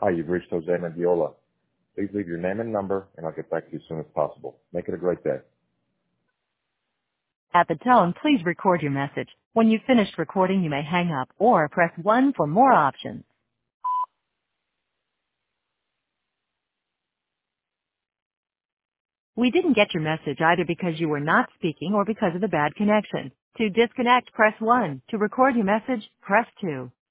Hi, you've reached Jose Mendiola. Please leave your name and number, and I'll get back to you as soon as possible. Make it a great day. At the tone, please record your message. When you've finished recording, you may hang up or press 1 for more options. We didn't get your message either because you were not speaking or because of the bad connection. To disconnect, press 1. To record your message, press 2.